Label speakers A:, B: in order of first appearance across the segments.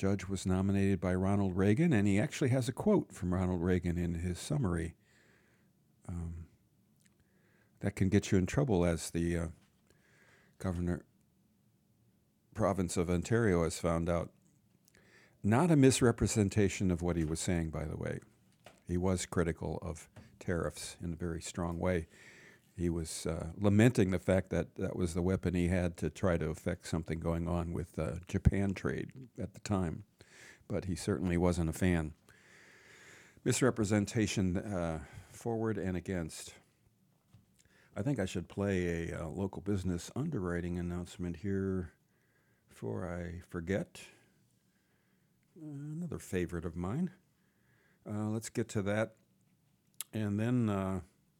A: judge was nominated by Ronald Reagan, and he actually has a quote from Ronald Reagan in his summary. That can get you in trouble, as the governor province of Ontario has found out. Not a misrepresentation of what he was saying, by the way. He was critical of tariffs in a very strong way. He was lamenting the fact that that was the weapon he had to try to affect something going on with Japan trade at the time. But he certainly wasn't a fan. Misrepresentation forward and against. I think I should play a local business underwriting announcement here before I forget. Another favorite of mine. Let's get to that. And then,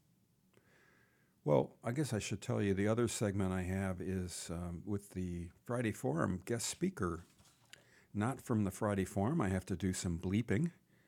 A: well, I guess I should tell you the other segment I have is with the Friday Forum guest speaker. Not from the Friday Forum. I have to do some bleeping.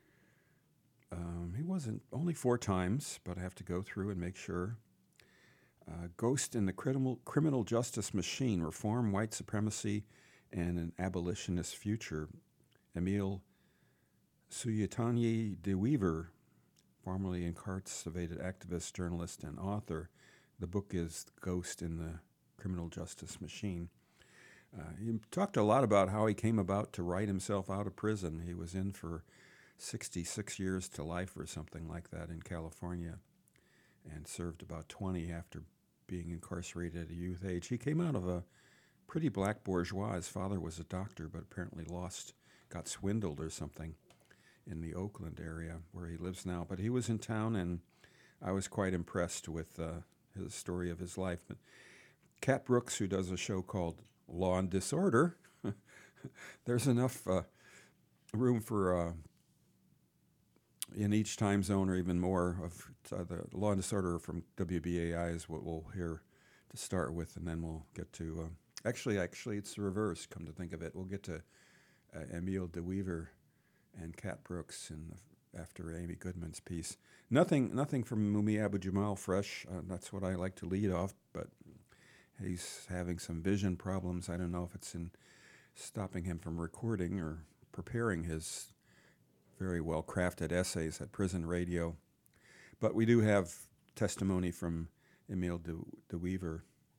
A: He wasn't only 4 times, but I have to go through and make sure. Ghost in the Criminal Justice Machine, Reform, White Supremacy, and an Abolitionist Future. Emile Suyetanyi de Weaver, formerly incarcerated activist, journalist, and author. The book is Ghost in the Criminal Justice Machine. He talked a lot about how he came about to write himself out of prison. He was in for 66 years to life or something like that in California, and served about 20 after being incarcerated at a youth age. He came out of a pretty black bourgeois. His father was a doctor, but apparently got swindled or something in the Oakland area where he lives now. But he was in town, and I was quite impressed with his story of his life. But Cat Brooks, who does a show called Law and Disorder, there's enough room for in each time zone, or even more, of the Law and Disorder from WBAI is what we'll hear to start with, and then we'll get to actually it's the reverse, come to think of it. We'll get to Emile de Weaver and Cat Brooks after Amy Goodman's piece. Nothing from Mumia Abu-Jamal fresh. That's what I like to lead off, but he's having some vision problems. I don't know if it's in stopping him from recording or preparing his very well-crafted essays at prison radio. But we do have testimony from Emile de Weaver.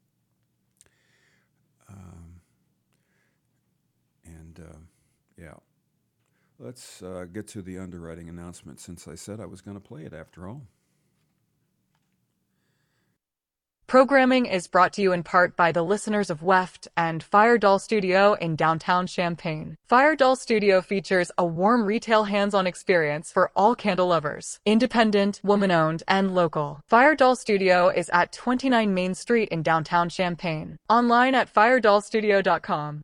A: Yeah. Let's get to the underwriting announcement, since I said I was going to play it after all.
B: Programming is brought to you in part by the listeners of WEFT and Fire Doll Studio in downtown Champaign. Fire Doll Studio features a warm retail hands-on experience for all candle lovers. Independent, woman-owned, and local. Fire Doll Studio is at 29 Main Street in downtown Champaign. Online at firedollstudio.com.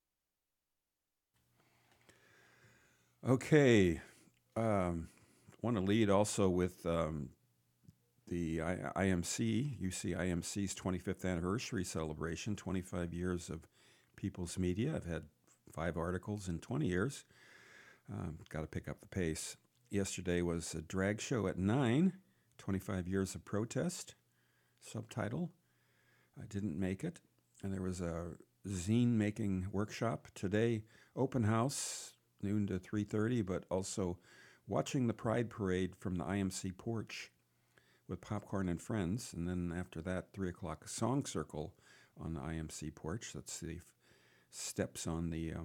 A: Okay. Want to lead also with the UCIMC's 25th anniversary celebration, 25 years of People's Media. I've had 5 articles in 20 years. Got to pick up the pace. Yesterday was a drag show at 9, 25 years of protest, subtitle. I didn't make it. And there was a zine making workshop today, open house, noon to 3:30, but also watching the Pride Parade from the IMC porch with popcorn and friends. And then after that, 3 o'clock, a song circle on the IMC porch. That's the steps on the,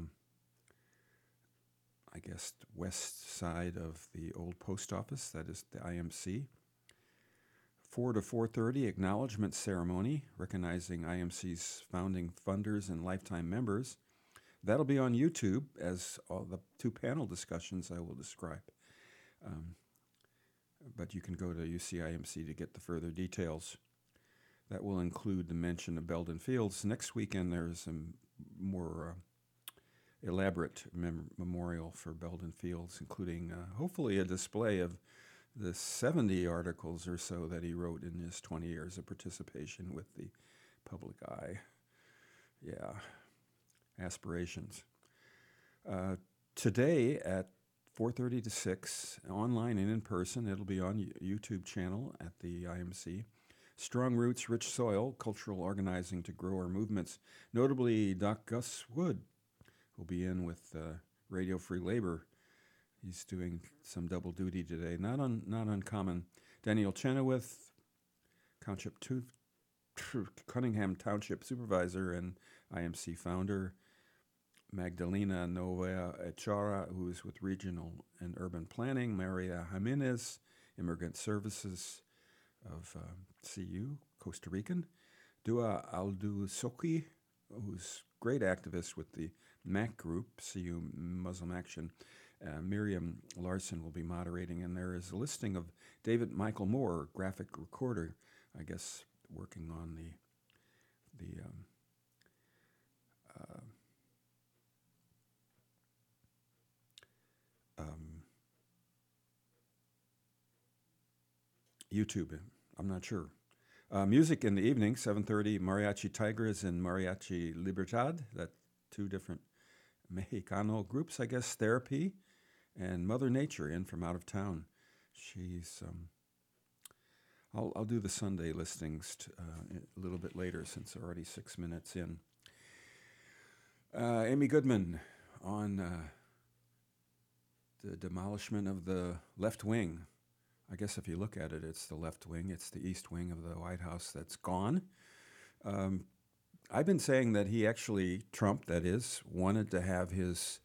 A: I guess, west side of the old post office. That is the IMC. 4 to 4:30, acknowledgement ceremony, recognizing IMC's founding funders and lifetime members. That'll be on YouTube, as all the 2 panel discussions I will describe. But you can go to UCIMC to get the further details. That will include the mention of Belden Fields. Next weekend, there's a more elaborate memorial for Belden Fields, including hopefully a display of the 70 articles or so that he wrote in his 20 years of participation with the public eye. Yeah, aspirations. Today at 4:30 to 6, online and in person. It'll be on YouTube channel at the IMC. Strong Roots, Rich Soil, Cultural Organizing to Grow Our Movements. Notably, Doc Gus Wood will be in with Radio Free Labor. He's doing some double duty today. Not uncommon. Daniel Chenoweth, Cunningham Township Supervisor and IMC founder. Magdalena Novea Echara, who is with Regional and Urban Planning. Maria Jimenez, Immigrant Services of CU, Costa Rican. Dua Aldusoki, who's great activist with the MAC group, CU Muslim Action. Miriam Larson will be moderating, and there is a listing of David Michael Moore, graphic recorder, I guess, working on the YouTube. I'm not sure. Music in the evening, 7:30, Mariachi Tigres and Mariachi Libertad. That's two different Mexicano groups, I guess. Therapy and Mother Nature in from out of town. She's. I'll do the Sunday listings a little bit later since they're already 6 minutes in. Amy Goodman on the demolishment of the left wing. I guess if you look at it, it's the left wing. It's the east wing of the White House that's gone. I've been saying that he actually, Trump that is, wanted to have his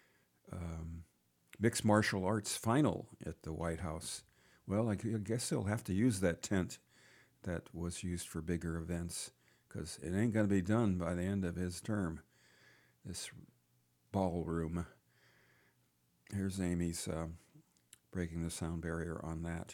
A: mixed martial arts final at the White House. Well, I guess they'll have to use that tent that was used for bigger events because it ain't going to be done by the end of his term, this ballroom. Here's Amy's breaking the sound barrier on that.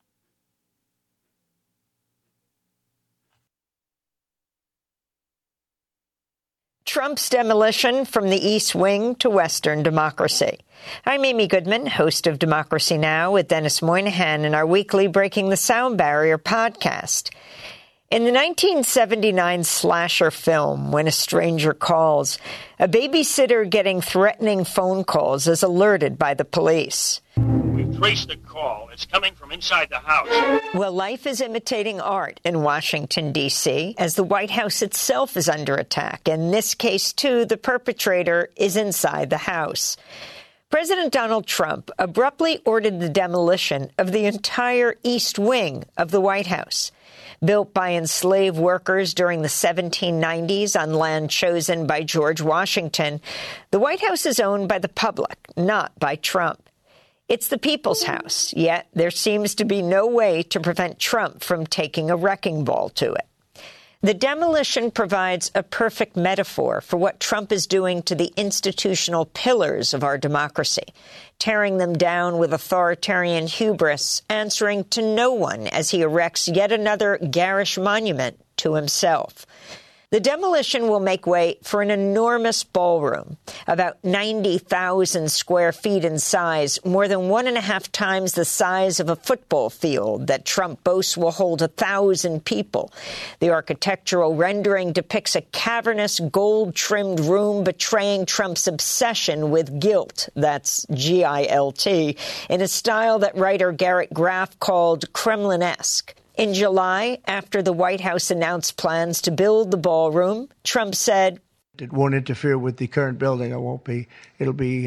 C: Trump's demolition from the East Wing to Western democracy. I'm Amy Goodman, host of Democracy Now! With Dennis Moynihan in our weekly Breaking the Sound Barrier podcast. In the 1979 slasher film, When a Stranger Calls, a babysitter getting threatening phone calls is alerted by the police.
D: We've traced the call. It's coming from inside the house.
C: Well, life is imitating art in Washington, D.C., as the White House itself is under attack. In this case, too, the perpetrator is inside the house. President Donald Trump abruptly ordered the demolition of the entire East Wing of the White House. Built by enslaved workers during the 1790s on land chosen by George Washington, the White House is owned by the public, not by Trump. It's the people's house, yet there seems to be no way to prevent Trump from taking a wrecking ball to it. The demolition provides a perfect metaphor for what Trump is doing to the institutional pillars of our democracy, tearing them down with authoritarian hubris, answering to no one as he erects yet another garish monument to himself. The demolition will make way for an enormous ballroom, about 90,000 square feet in size, more than 1.5 times the size of a football field that Trump boasts will hold 1,000 people. The architectural rendering depicts a cavernous, gold-trimmed room betraying Trump's obsession with guilt, that's G-I-L-T, in a style that writer Garrett Graff called Kremlin-esque. In July, after the White House announced plans to build the ballroom, Trump said,
E: "It won't interfere with the current building. It'll be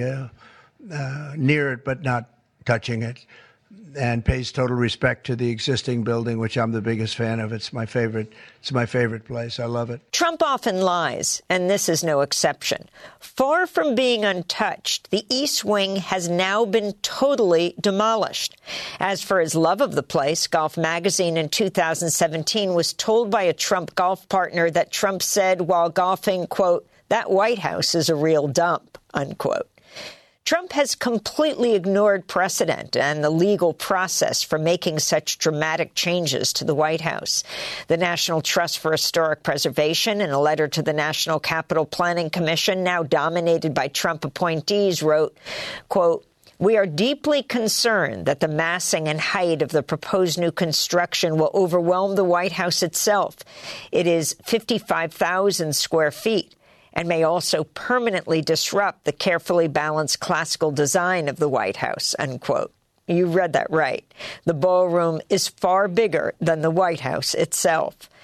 E: near it, but not touching it, and pays total respect to the existing building, which I'm the biggest fan of. It's my favorite place. I love it."
C: Trump often lies, and this is no exception. Far from being untouched, the East Wing has now been totally demolished. As for his love of the place, Golf Magazine in 2017 was told by a Trump golf partner that Trump said while golfing, quote, "That White House is a real dump," unquote. Trump has completely ignored precedent and the legal process for making such dramatic changes to the White House. The National Trust for Historic Preservation, in a letter to the National Capital Planning Commission, now dominated by Trump appointees, wrote, quote, "We are deeply concerned that the massing and height of the proposed new construction will overwhelm the White House itself. It is 55,000 square feet. And may also permanently disrupt the carefully balanced classical design of the White House," unquote. You read that right. The ballroom is far bigger than the White House itself.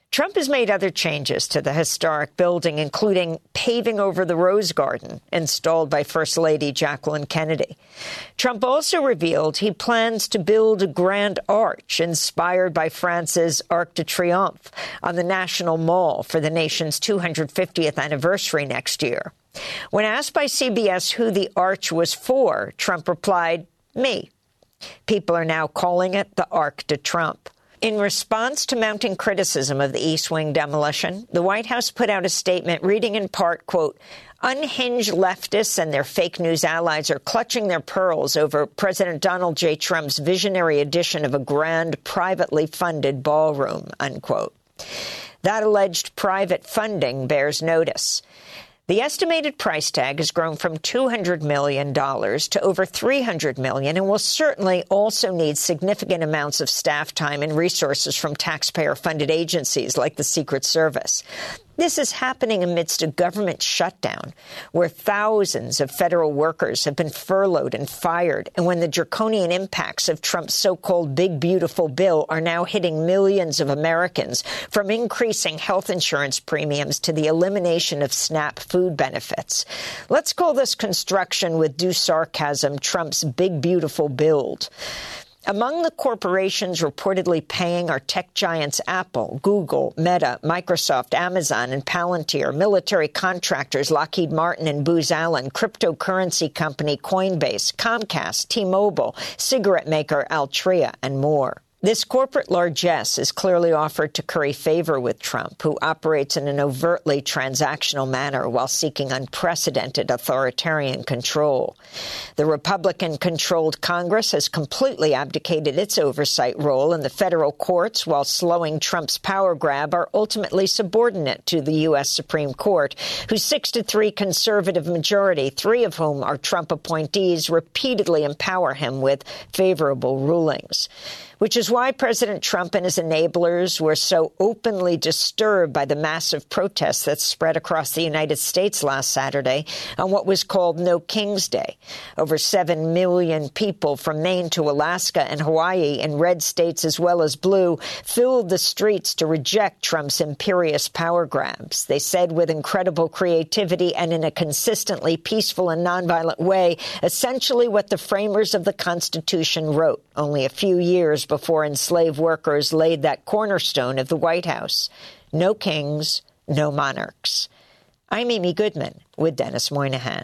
C: Trump has made other changes to the historic building, including paving over the Rose Garden installed by First Lady Jacqueline Kennedy. Trump also revealed he plans to build a grand arch inspired by France's Arc de Triomphe on the National Mall for the nation's 250th anniversary next year. When asked by CBS who the arch was for, Trump replied, "Me." People are now calling it the Arc de Trump. In response to mounting criticism of the East Wing demolition, the White House put out a statement reading in part, quote, "Unhinged leftists and their fake news allies are clutching their pearls over President Donald J. Trump's visionary addition of a grand, privately funded ballroom," unquote. That alleged private funding bears notice. The estimated price tag has grown from $200 million to over $300 million and will certainly also need significant amounts of staff time and resources from taxpayer-funded agencies like the Secret Service. This is happening amidst a government shutdown where thousands of federal workers have been furloughed and fired, and when the draconian impacts of Trump's so-called big, beautiful bill are now hitting millions of Americans, from increasing health insurance premiums to the elimination of SNAP food benefits. Let's call this construction with due sarcasm Trump's big, beautiful build. Among the corporations reportedly paying are tech giants Apple, Google, Meta, Microsoft, Amazon, and Palantir, military contractors Lockheed Martin and Booz Allen, cryptocurrency company Coinbase, Comcast, T-Mobile, cigarette maker Altria, and more. This corporate largesse is clearly offered to curry favor with Trump, who operates in an overtly transactional manner while seeking unprecedented authoritarian control. The Republican-controlled Congress has completely abdicated its oversight role, and the federal courts, while slowing Trump's power grab, are ultimately subordinate to the U.S. Supreme Court, whose 6-3 conservative majority, 3 of whom are Trump appointees, repeatedly empower him with favorable rulings. Which is why President Trump and his enablers were so openly disturbed by the massive protests that spread across the United States last Saturday on what was called No King's Day. Over 7 million people from Maine to Alaska and Hawaii, in red states as well as blue, filled the streets to reject Trump's imperious power grabs. They said with incredible creativity and in a consistently peaceful and nonviolent way, essentially what the framers of the Constitution wrote only a few years before enslaved workers laid that cornerstone of the White House. No kings, no monarchs. I'm Amy Goodman with Dennis Moynihan.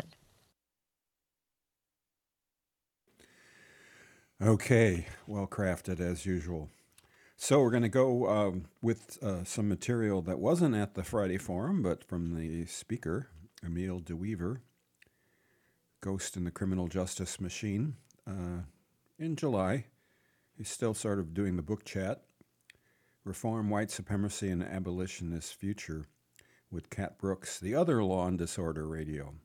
A: Okay, well crafted as usual. So we're going to go with some material that wasn't at the Friday Forum, but from the speaker, Emile de Wever, Ghost in the Criminal Justice Machine, in July. He's still sort of doing the book chat, Reform, White Supremacy, and Abolitionist Future, with Cat Brooks, the other Law and Disorder Radio.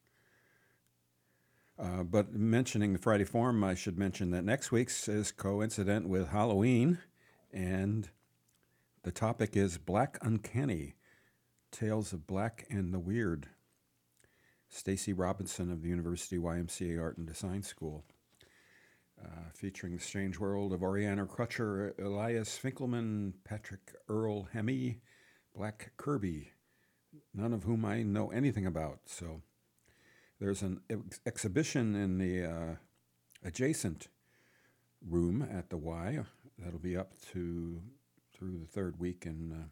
A: But mentioning the Friday Forum, I should mention that next week's is coincident with Halloween, and the topic is Black Uncanny, Tales of Black and the Weird. Stacy Robinson of the University YMCA Art and Design School. Featuring the strange world of Oriana Crutcher, Elias Finkelman, Patrick Earl Hemme, Black Kirby, none of whom I know anything about. So there's an exhibition in the adjacent room at the Y that'll be up through the third week in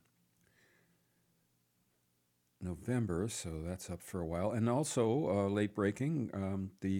A: November, so that's up for a while. And also, late breaking, the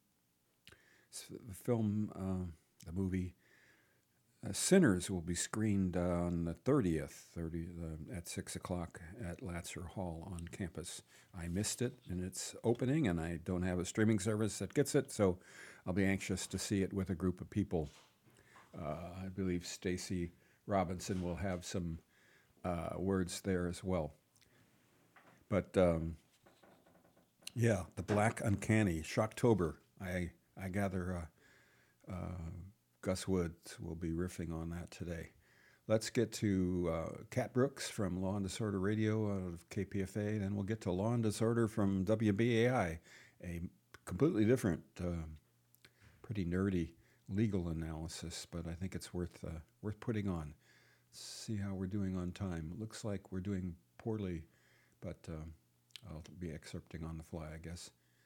A: film, the movie Sinners will be screened on the 30th at 6 o'clock at Latzer Hall on campus. I missed it in its opening, and I don't have a streaming service that gets it, so I'll be anxious to see it with a group of people. I believe Stacy Robinson will have some words there as well. But, yeah, the Black Uncanny, Shocktober. I gather Gus Woods will be riffing on that today. Let's get to Cat Brooks from Law and Disorder Radio out of KPFA, then we'll get to Law and Disorder from WBAI, a completely different, pretty nerdy legal analysis, but I think it's worth putting on. see how we're doing on time. It looks like we're doing poorly, but I'll be excerpting on the fly, I guess.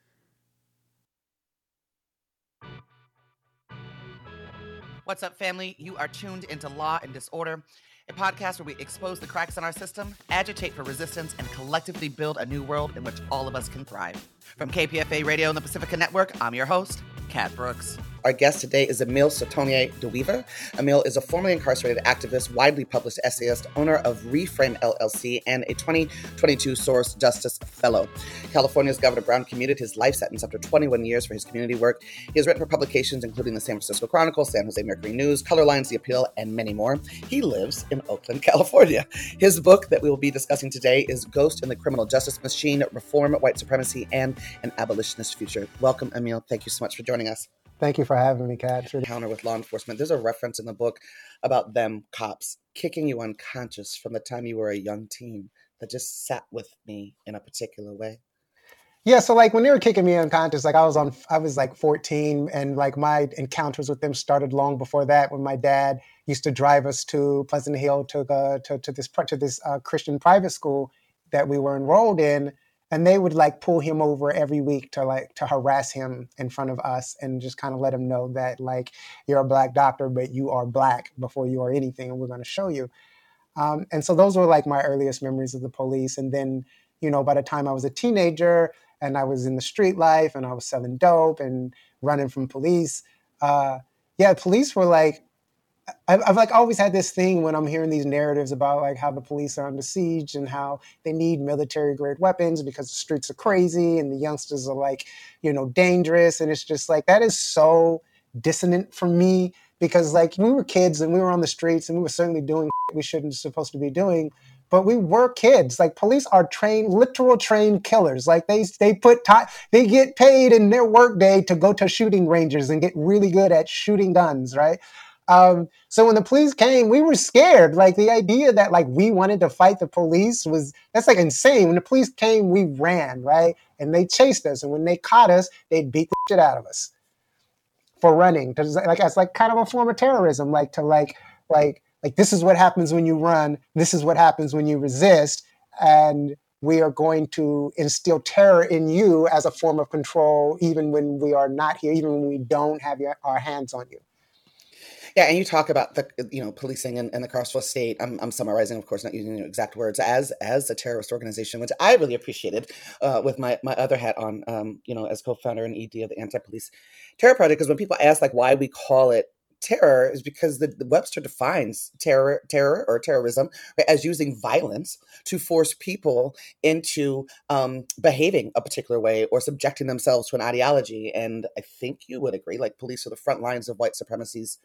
F: What's up, family? You are tuned into Law and Disorder, a podcast where we expose the cracks in our system, agitate for resistance, and collectively build a new world in which all of us can thrive. From KPFA Radio and the Pacifica Network, I'm your host, Kat Brooks. Our guest today is Emile Sotonie de Wever. Emile is a formerly incarcerated activist, widely published essayist, owner of Reframe LLC, and a 2022 Soros Justice Fellow. California's Governor Brown commuted his life sentence after 21 years for his community work. He has written for publications including the San Francisco Chronicle, San Jose Mercury News, Color Lines, The Appeal, and many more. He lives in Oakland, California. His book that we will be discussing today is Ghost in the Criminal Justice Machine, Reform, White Supremacy, and an Abolitionist Future. Welcome, Emile. Thank you so much for joining us.
G: Thank you for having me, Kat.
F: Encounter with law enforcement. There's a reference in the book about them cops kicking you unconscious from the time you were a young teen that just sat with me in a particular way.
G: Yeah, so like when they were kicking me unconscious, like I was like 14, and like my encounters with them started long before that, when my dad used to drive us to Pleasant Hill to this Christian private school that we were enrolled in. And they would like pull him over every week to harass him in front of us and just kind of let him know that like, you're a Black doctor, but you are Black before you are anything, and we're going to show you. And so those were like my earliest memories of the police. And then, you know, by the time I was a teenager and I was in the street life and I was selling dope and running from police, police were like, I've like always had this thing when I'm hearing these narratives about like how the police are under siege and how they need military grade weapons because the streets are crazy and the youngsters are like, you know, dangerous. And it's just like, that is so dissonant for me, because like we were kids and we were on the streets and we were certainly doing we shouldn't supposed to be doing. But we were kids. Like police are literal trained killers. Like they get paid in their workday to go to shooting ranges and get really good at shooting guns, right? So when the police came, we were scared. Like the idea that like we wanted to fight the police that's like insane. When the police came, we ran, right? And they chased us. And when they caught us, they'd beat the shit out of us for running. Like that's like kind of a form of terrorism. Like this is what happens when you run. This is what happens when you resist. And we are going to instill terror in you as a form of control, even when we are not here, even when we don't have our hands on you.
F: Yeah, and you talk about the policing in the Carceral State. I'm summarizing, of course, not using your exact words, as a terrorist organization, which I really appreciated with my other hat on, as co-founder and ED of the Anti-Police Terror Project. Because when people ask like why we call it terror, is because the Webster defines terror or terrorism as using violence to force people into behaving a particular way or subjecting themselves to an ideology. And I think you would agree, like police are the front lines of white supremacy's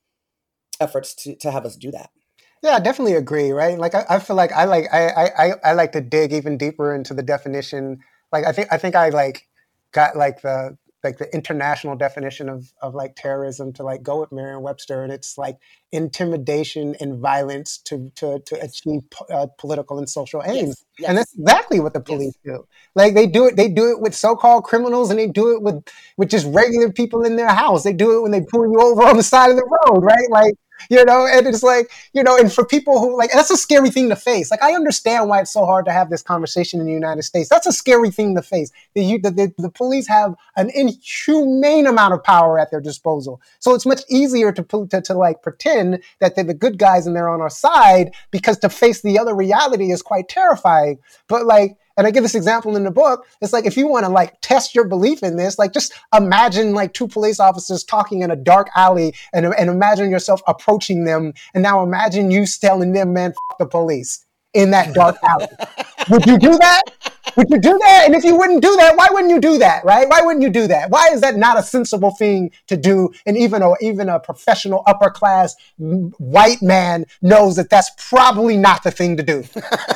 F: efforts to have us do that.
G: Yeah, I definitely agree, right? Like I feel like I like to dig even deeper into the definition. Like I think I like got like the international definition of like terrorism to like go with Merriam-Webster, and it's like intimidation and violence to achieve political and social aims. Yes. And that's exactly what the police do. Like they do it with so-called criminals, and they do it with just regular people in their house. They do it when they pull you over on the side of the road, right? Like, you know, and it's like, you know, and for people who like, that's a scary thing to face. Like, I understand why it's so hard to have this conversation in the United States. That's a scary thing to face. The police have an inhumane amount of power at their disposal. So it's much easier to like pretend that they're the good guys and they're on our side, because to face the other reality is quite terrifying. But like, and I give this example in the book. It's like, if you want to like test your belief in this, like just imagine like two police officers talking in a dark alley and imagine yourself approaching them. And now imagine you telling them, man, f*** the police in that dark alley. Would you do that? Would you do that? And if you wouldn't do that, why wouldn't you do that, right? Why wouldn't you do that? Why is that not a sensible thing to do? And even a professional upper class white man knows that that's probably not the thing to do.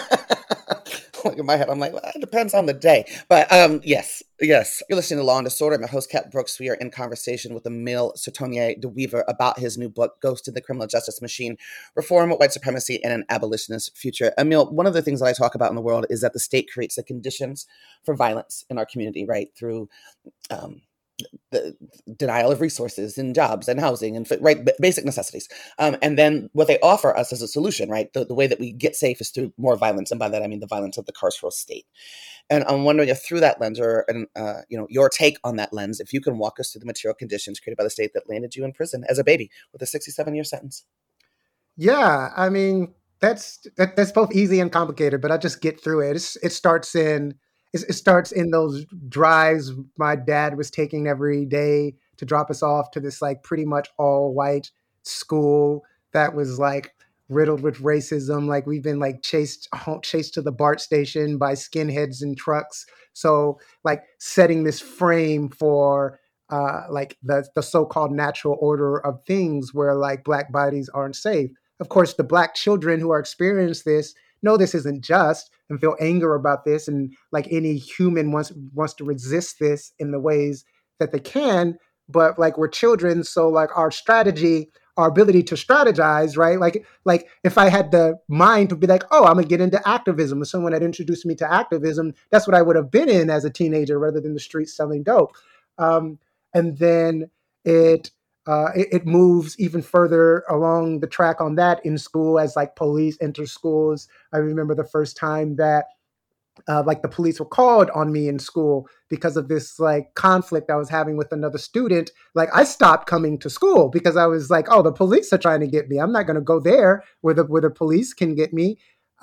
F: In my head, I'm like, well, it depends on the day. But yes. You're listening to Law and Disorder. I'm your host, Kat Brooks. We are in conversation with Emile Sotonie de Wever about his new book, Ghost in the Criminal Justice Machine, Reform, White Supremacy, and an Abolitionist Future. Emile, one of the things that I talk about in the world is that the state creates the conditions for violence in our community, right? Through the denial of resources and jobs and housing and basic necessities. And then what they offer us as a solution, right? The way that we get safe is through more violence. And by that, I mean the violence of the carceral state. And I'm wondering if through that lens your take on that lens, if you can walk us through the material conditions created by the state that landed you in prison as a baby with a 67-year sentence.
G: Yeah, I mean, that's both easy and complicated, but I'll just get through it. It starts in those drives my dad was taking every day to drop us off to this like pretty much all white school that was like riddled with racism. Like we've been like chased to the BART station by skinheads in trucks. So like setting this frame for like the so-called natural order of things where like Black bodies aren't safe. Of course, the Black children who are experiencing this know this isn't just and feel anger about this. And like any human wants to resist this in the ways that they can. But like we're children. So like our strategy, our ability to strategize, right? Like if I had the mind to be like, oh, I'm gonna get into activism, if someone had introduced me to activism, that's what I would have been in as a teenager rather than the streets selling dope. And then it moves even further along the track on that in school as like police enter schools. I remember the first time that like the police were called on me in school because of this like conflict I was having with another student. Like I stopped coming to school because I was like, oh, the police are trying to get me. I'm not going to go there where the police can get me.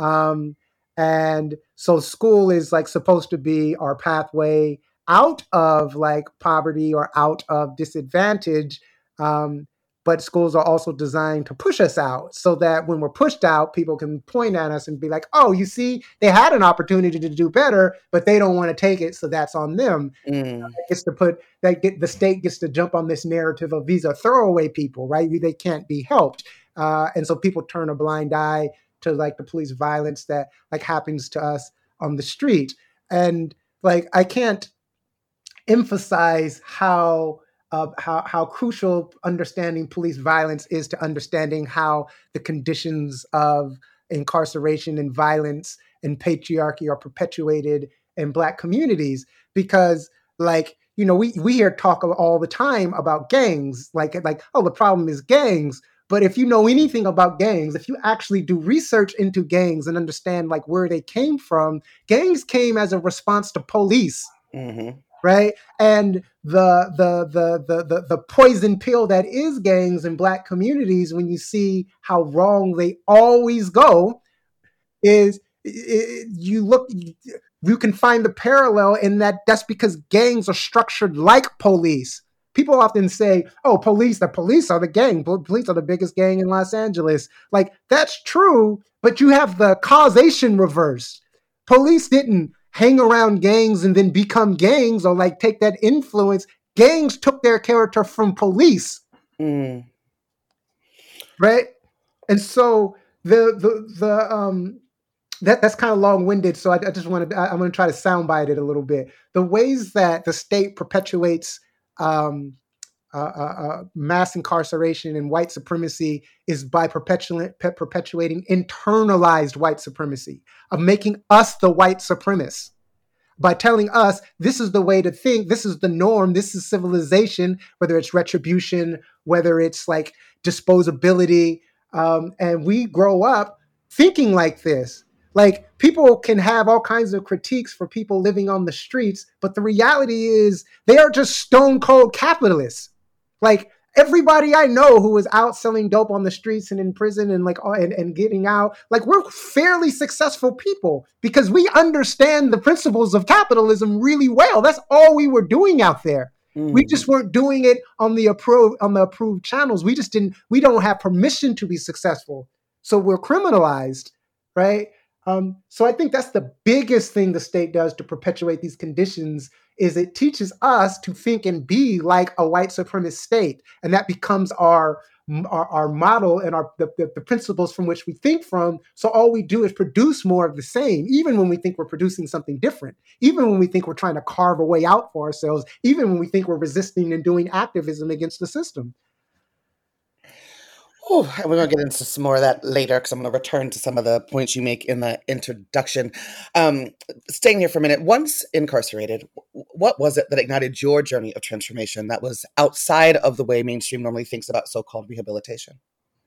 G: And so school is like supposed to be our pathway out of like poverty or out of disadvantage. But schools are also designed to push us out so that when we're pushed out, people can point at us and be like, oh, you see, they had an opportunity to do better, but they don't want to take it. So that's on them. The state gets to jump on this narrative of these are throwaway people, right? They can't be helped. And so people turn a blind eye to like the police violence that like happens to us on the street. And like, I can't emphasize how crucial understanding police violence is to understanding how the conditions of incarceration and violence and patriarchy are perpetuated in Black communities. Because like, you know, we hear talk all the time about gangs, like, oh, the problem is gangs. But if you know anything about gangs, if you actually do research into gangs and understand like where they came from, gangs came as a response to police. Mm-hmm. Right. And the poison pill that is gangs in Black communities, when you see how wrong they always go, is you can find the parallel in that's because gangs are structured like police. People often say, oh, the police are the gang. Police are the biggest gang in Los Angeles. Like, that's true, but you have the causation reversed. Police didn't hang around gangs and then become gangs or like take that influence. Gangs took their character from police. Right? And so that's kind of long-winded. So I'm going to try to soundbite it a little bit. The ways that the state perpetuates mass incarceration and white supremacy is by perpetuating internalized white supremacy, of making us the white supremacists, by telling us this is the way to think, this is the norm, this is civilization, whether it's retribution, whether it's like disposability. And we grow up thinking like this. Like, people can have all kinds of critiques for people living on the streets, but the reality is they are just stone cold capitalists. Like, everybody I know who is out selling dope on the streets and in prison and like and getting out, like, we're fairly successful people because we understand the principles of capitalism really well. That's all we were doing out there. We just weren't doing it on the approved channels. We don't have permission to be successful. So we're criminalized, right? So I think that's the biggest thing the state does to perpetuate these conditions, is it teaches us to think and be like a white supremacist state. And that becomes our model and the principles from which we think from. So all we do is produce more of the same, even when we think we're producing something different, even when we think we're trying to carve a way out for ourselves, even when we think we're resisting and doing activism against the system.
F: Oh, and we're going to get into some more of that later because I'm going to return to some of the points you make in the introduction. Staying here for a minute, once incarcerated, what was it that ignited your journey of transformation that was outside of the way mainstream normally thinks about so-called rehabilitation?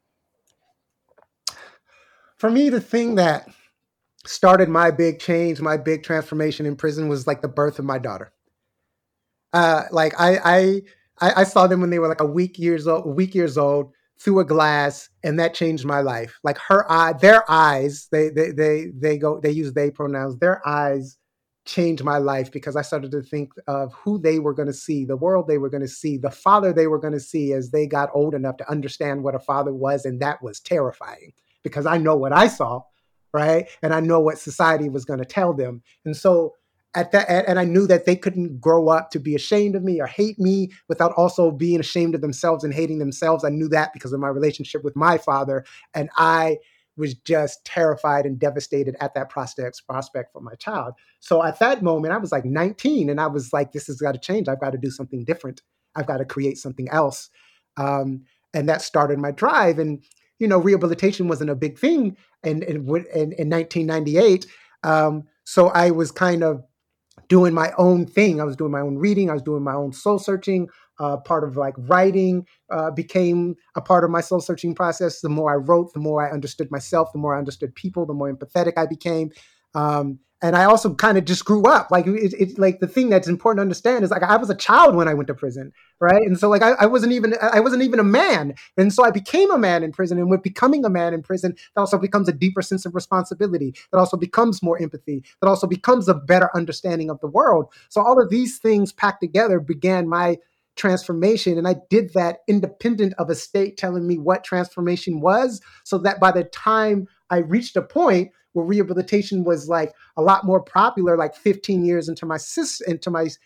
G: For me, the thing that started my big change, my big transformation in prison was like the birth of my daughter. Like I saw them when they were like a week years old through a glass, and that changed my life. Like their eyes, they use they pronouns. Their eyes changed my life because I started to think of who they were going to see, the world they were going to see, the father they were going to see as they got old enough to understand what a father was, and that was terrifying because I know what I saw, right, and I know what society was going to tell them, and so and I knew that they couldn't grow up to be ashamed of me or hate me without also being ashamed of themselves and hating themselves. I knew that because of my relationship with my father. And I was just terrified and devastated at that prospect for my child. So at that moment, I was like 19 and I was like, this has got to change. I've got to do something different. I've got to create something else. And that started my drive. And, rehabilitation wasn't a big thing in 1998. So I was kind of doing my own thing. I was doing my own reading. I was doing my own soul searching. Part of like writing became a part of my soul searching process. The more I wrote, the more I understood myself, the more I understood people, the more empathetic I became. And I also kind of just grew up. Like it's like the thing that's important to understand is like I was a child when I went to prison, right? And so like I wasn't even a man, and so I became a man in prison. And with becoming a man in prison, that also becomes a deeper sense of responsibility. That also becomes more empathy. That also becomes a better understanding of the world. So all of these things packed together began my transformation, and I did that independent of a state telling me what transformation was. So that by the time I reached a point where rehabilitation was like a lot more popular, like 15 years into my sentence,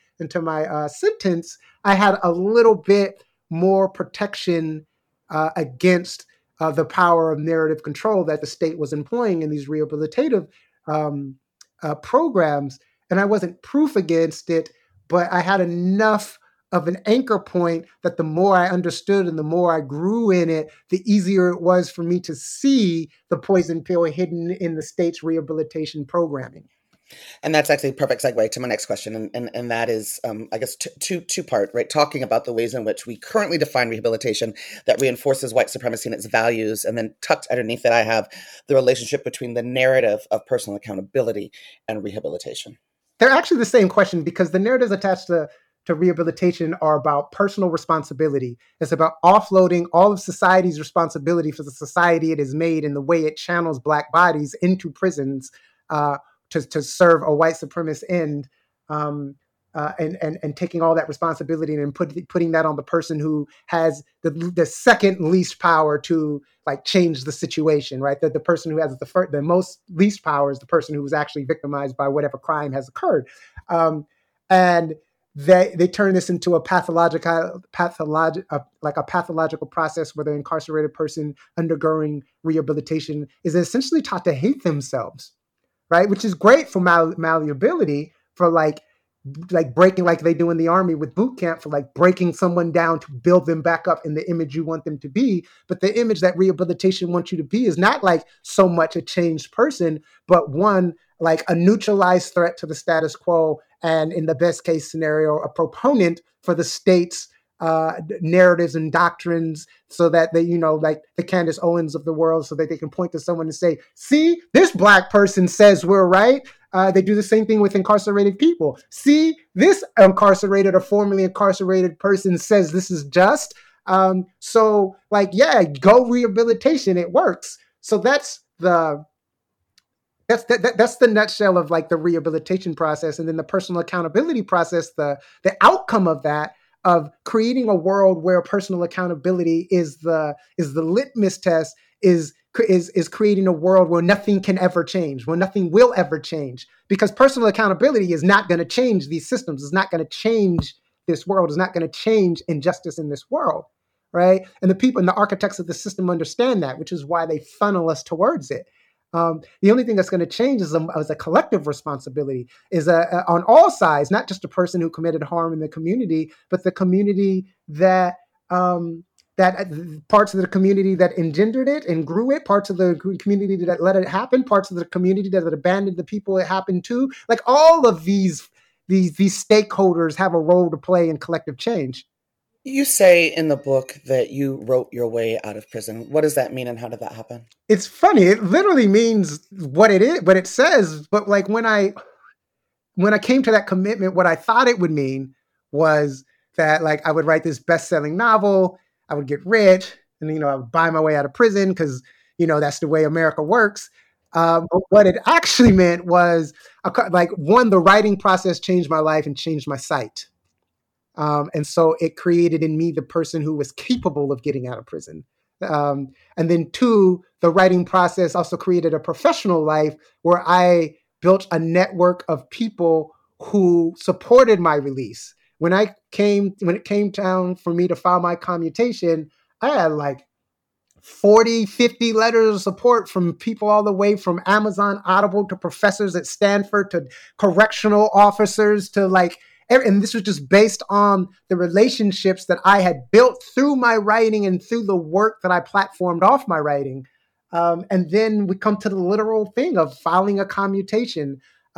G: I had a little bit more protection against the power of narrative control that the state was employing in these rehabilitative programs. And I wasn't proof against it, but I had enough of an anchor point that the more I understood and the more I grew in it, the easier it was for me to see the poison pill hidden in the state's rehabilitation programming.
F: And that's actually a perfect segue to my next question. And that is, I guess, two part, right? Talking about the ways in which we currently define rehabilitation that reinforces white supremacy and its values. And then tucked underneath that, I have the relationship between the narrative of personal accountability and rehabilitation.
G: They're actually the same question because the narratives attached to rehabilitation are about personal responsibility. It's about offloading all of society's responsibility for the society it has made and the way it channels Black bodies into prisons to serve a white supremacist end, and taking all that responsibility and putting that on the person who has the second least power to like change the situation, right? The person who has the most least power is the person who was actually victimized by whatever crime has occurred, and they turn this into a pathological process where the incarcerated person undergoing rehabilitation is essentially taught to hate themselves, right? Which is great for malleability, for like breaking, like they do in the army with boot camp, for like breaking someone down to build them back up in the image you want them to be. But the image that rehabilitation wants you to be is not like so much a changed person, but one like a neutralized threat to the status quo, and in the best case scenario, a proponent for the state's narratives and doctrines, so that they, like the Candace Owens of the world, so that they can point to someone and say, see, this Black person says we're right. They do the same thing with incarcerated people. See, this incarcerated or formerly incarcerated person says this is just. So like, yeah, go rehabilitation. It works. So that's the nutshell of like the rehabilitation process. And then the personal accountability process, the outcome of that, of creating a world where personal accountability is the litmus test, is creating a world where nothing can ever change, where nothing will ever change, because personal accountability is not going to change these systems. It's not going to change this world. It's not going to change injustice in this world, right? And the people and the architects of the system understand that, which is why they funnel us towards it. The only thing that's going to change is a collective responsibility, is on all sides, not just the person who committed harm in the community, but the community that that parts of the community that engendered it and grew it, parts of the community that let it happen, parts of the community that abandoned the people it happened to. Like all of these stakeholders have a role to play in collective change.
F: You say in the book that you wrote your way out of prison. What does that mean, and how did that happen?
G: It's funny. It literally means what it is, what it says. But like when I came to that commitment, what I thought it would mean was that like I would write this best-selling novel, I would get rich, and I would buy my way out of prison because that's the way America works. But what it actually meant was the writing process changed my life and changed my sight. And so it created in me the person who was capable of getting out of prison. And then two, the writing process also created a professional life where I built a network of people who supported my release. When it came down for me to file my commutation, I had like 40, 50 letters of support from people all the way from Amazon Audible to professors at Stanford to correctional officers to and this was just based on the relationships that I had built through my writing and through the work that I platformed off my writing. And then we come to the literal thing of filing a commutation.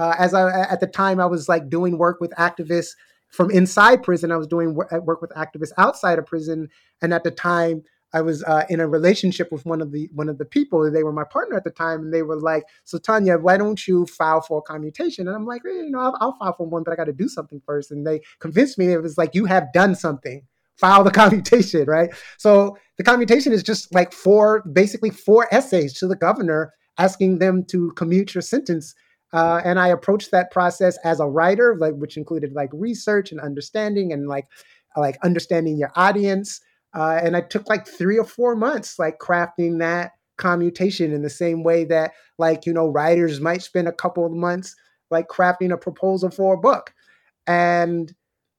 G: At the time, I was like doing work with activists from inside prison. I was doing work with activists outside of prison. And at the time, I was in a relationship with one of the people. They were my partner at the time, and they were like, "So Tanya, why don't you file for a commutation?" And I'm like, I'll file for one, but I got to do something first. And they convinced me. It was like, you have done something. File the commutation, right? So the commutation is just like basically four essays to the governor asking them to commute your sentence. And I approached that process as a writer, which included research and understanding and like understanding your audience. And I took 3 or 4 months crafting that commutation in the same way that writers might spend a couple of months crafting a proposal for a book. And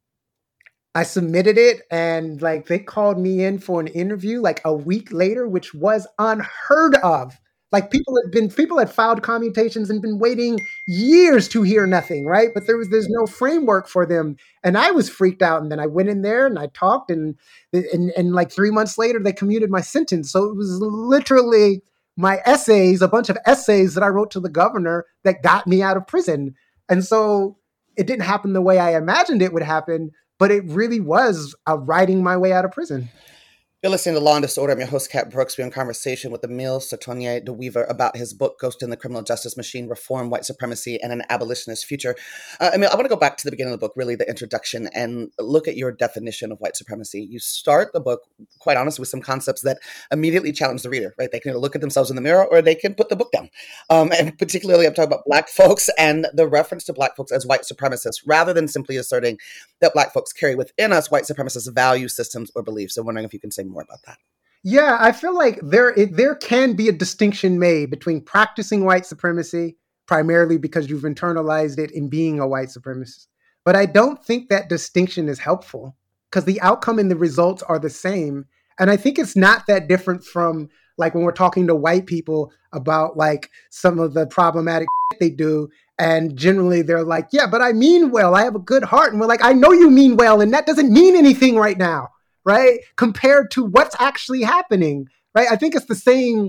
G: I submitted it, and they called me in for an interview a week later, which was unheard of. People had filed commutations and been waiting years to hear nothing, right? But there's no framework for them. And I was freaked out. And then I went in there and I talked, and 3 months later, they commuted my sentence. So it was literally my essays, a bunch of essays that I wrote to the governor that got me out of prison. And so it didn't happen the way I imagined it would happen, but it really was writing my way out of prison.
F: You're listening to Law and Disorder. I'm your host, Kat Brooks. We're in conversation with Emile Sotogne de Wever about his book, Ghost in the Criminal Justice Machine, Reform, White Supremacy, and an Abolitionist Future. Emile, I want to go back to the beginning of the book, really the introduction, and look at your definition of white supremacy. You start the book, quite honestly, with some concepts that immediately challenge the reader, right? They can either look at themselves in the mirror or they can put the book down. And particularly, I'm talking about Black folks and the reference to Black folks as white supremacists, rather than simply asserting that Black folks carry within us white supremacist value systems or beliefs. I'm wondering if you can say more about that.
G: Yeah, I feel like there can be a distinction made between practicing white supremacy, primarily because you've internalized it, in being a white supremacist. But I don't think that distinction is helpful because the outcome and the results are the same. And I think it's not that different from when we're talking to white people about some of the problematic they do. And generally they're like, yeah, but I mean well, I have a good heart. And we're like, I know you mean well, and that doesn't mean anything right now. Right, compared to what's actually happening, right? I think it's the same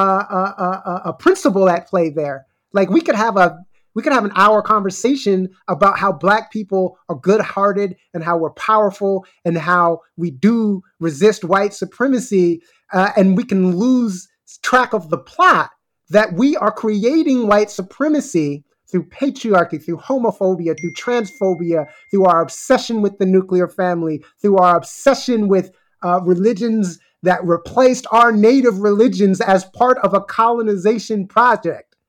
G: a principle at play there. We could have an hour conversation about how Black people are good-hearted and how we're powerful and how we do resist white supremacy, and we can lose track of the plot that we are creating white supremacy through patriarchy, through homophobia, through transphobia, through our obsession with the nuclear family, through our obsession with religions that replaced our native religions as part of a colonization project.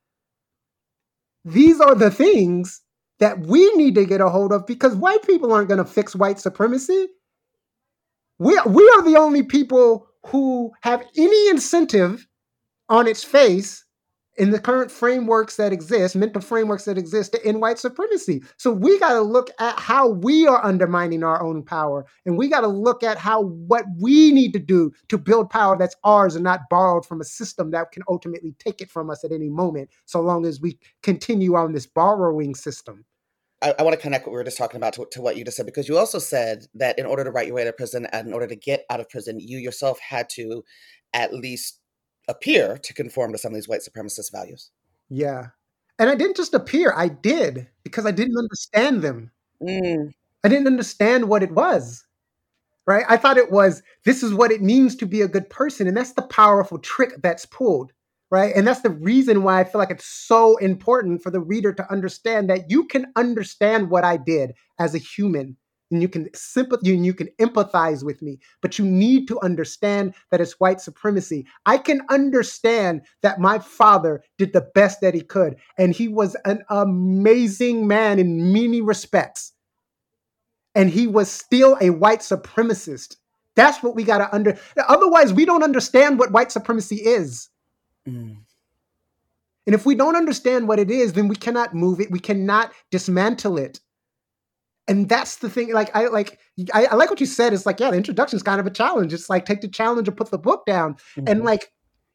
G: These are the things that we need to get a hold of because white people aren't going to fix white supremacy. We are the only people who have any incentive on its face in the current frameworks that exist, mental frameworks that exist, to end white supremacy. So we got to look at how we are undermining our own power. And we got to look at what we need to do to build power that's ours and not borrowed from a system that can ultimately take it from us at any moment, so long as we continue on this borrowing system.
F: I want to connect what we were just talking about to what you just said, because you also said that in order to write your way out of prison and in order to get out of prison, you yourself had to at least appear to conform to some of these white supremacist values.
G: Yeah. And I didn't just appear, I did, because I didn't understand them.
F: Mm.
G: I didn't understand what it was, right? I thought it was, this is what it means to be a good person. And that's the powerful trick that's pulled, right? And that's the reason why I feel like it's so important for the reader to understand that you can understand what I did as a human. And you can sympathize and you can empathize with me, but you need to understand that it's white supremacy. I can understand that my father did the best that he could, and he was an amazing man in many respects. And he was still a white supremacist. That's what we got to Otherwise, we don't understand what white supremacy is.
F: Mm.
G: And if we don't understand what it is, then we cannot move it. We cannot dismantle it. And that's the thing. I like what you said. It's like, yeah, the introduction is kind of a challenge. It's like, take the challenge or put the book down.
F: Mm-hmm.
G: And like,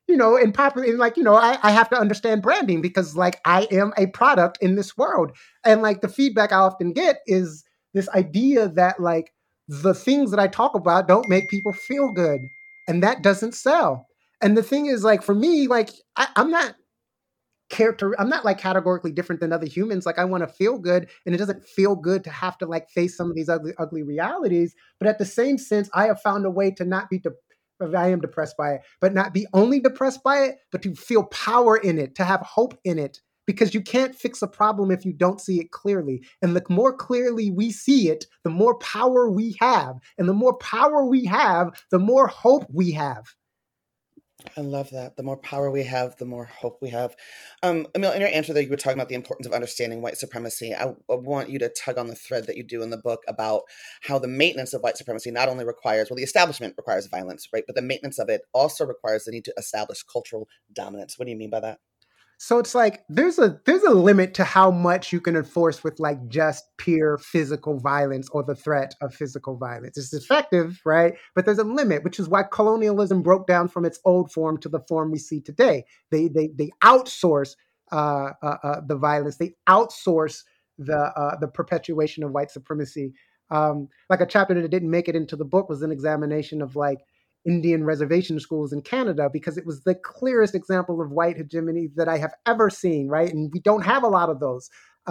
G: I have to understand branding because like I am a product in this world. And like the feedback I often get is this idea that like the things that I talk about don't make people feel good. And that doesn't sell. And the thing is like, for me, like I'm not like categorically different than other humans. Like I want to feel good, and it doesn't feel good to have to like face some of these ugly realities. But at the same sense, I have found a way to not be I am depressed by it, but not be only depressed by it, but to feel power in it, to have hope in it. Because you can't fix a problem if you don't see it clearly. And the more clearly we see it, the more power we have. And the more power we have, the more hope we have.
F: I love that. The more power we have, the more hope we have. Emil, in your answer there, you were talking about the importance of understanding white supremacy. I want you to tug on the thread that you do in the book about how the maintenance of white supremacy not only requires, well, the establishment requires violence, right? But the maintenance of it also requires the need to establish cultural dominance. What do you mean by that?
G: So it's like there's a limit to how much you can enforce with like just pure physical violence or the threat of physical violence. It's effective, right? But there's a limit, which is why colonialism broke down from its old form to the form we see today. They outsource the violence. They outsource the perpetuation of white supremacy. Like a chapter that didn't make it into the book was an examination of like Indian reservation schools in Canada, because it was the clearest example of white hegemony that I have ever seen, right? And we don't have a lot of those.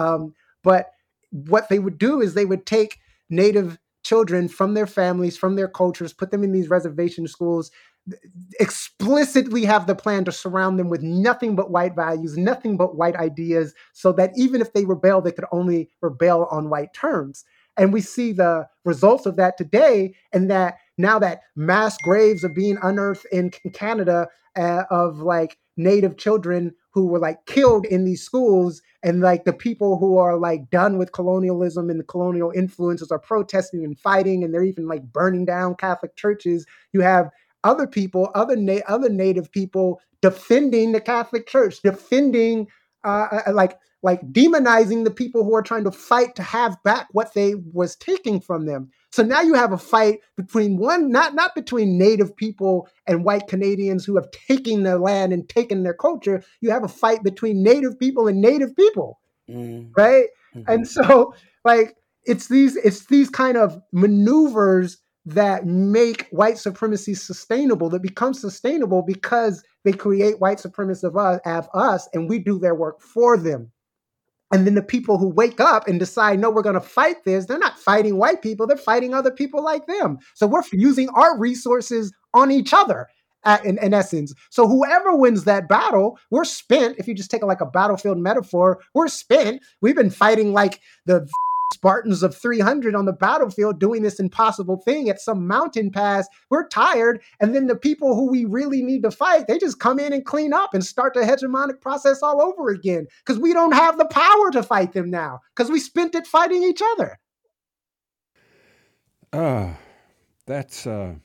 G: But what they would do is they would take Native children from their families, from their cultures, put them in these reservation schools, explicitly have the plan to surround them with nothing but white values, nothing but white ideas, so that even if they rebel, they could only rebel on white terms. And we see the results of that today, and that now that mass graves are being unearthed in Canada of like Native children who were like killed in these schools, and like the people who are like done with colonialism and the colonial influences are protesting and fighting, and they're even like burning down Catholic churches. You have other people, other Native people defending the Catholic Church, defending like demonizing the people who are trying to fight to have back what they was taking from them. So now you have a fight between not between Native people and white Canadians who have taken their land and taken their culture. You have a fight between Native people and Native people, right? Mm-hmm. And so like it's these kind of maneuvers that make white supremacy sustainable, that become sustainable because they create white supremacists of us, and we do their work for them. And then the people who wake up and decide, no, we're going to fight this, they're not fighting white people, they're fighting other people like them. So we're using our resources on each other in essence. So whoever wins that battle, we're spent. If you just take like a battlefield metaphor, we're spent. We've been fighting like the Spartans of 300 on the battlefield doing this impossible thing at some mountain pass. We're tired. And then the people who we really need to fight, they just come in and clean up and start the hegemonic process all over again, because we don't have the power to fight them now because we spent it fighting each other.
A: That's, how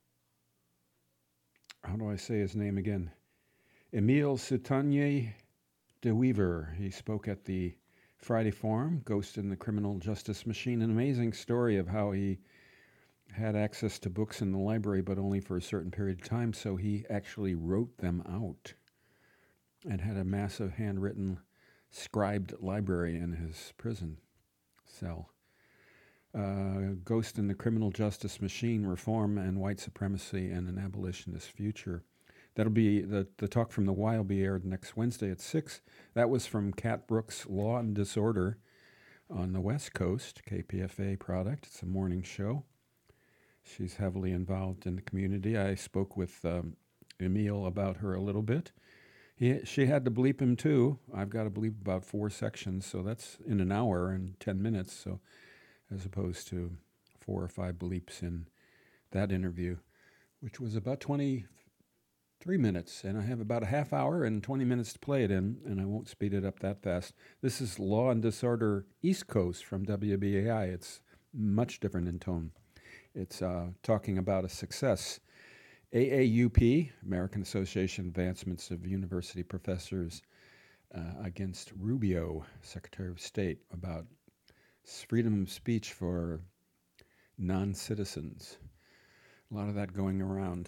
A: do I say his name again? Emile Soutanier de Weaver. He spoke at the Friday Forum, Ghost in the Criminal Justice Machine. An amazing story of how he had access to books in the library, but only for a certain period of time, so he actually wrote them out and had a massive handwritten, scribed library in his prison. cell. Ghost in the Criminal Justice Machine, Reform and White Supremacy and an Abolitionist Future. That'll be the talk from the Y will be aired next Wednesday at 6. That was from Kat Brooks' Law and Disorder on the West Coast, KPFA product. It's a morning show. She's heavily involved in the community. I spoke with Emil about her a little bit. She had to bleep him too. I've got to bleep about 4 sections, so that's in an hour and 10 minutes. So, as opposed to 4 or 5 bleeps in that interview, which was about 23 minutes. And I have about a half hour and 20 minutes to play it in, and I won't speed it up that fast. This is Law and Disorder East Coast from WBAI. It's much different in tone. It's talking about a success. AAUP, American Association of Advancements of University Professors, against Rubio, Secretary of State, about freedom of speech for non-citizens. A lot of that going around.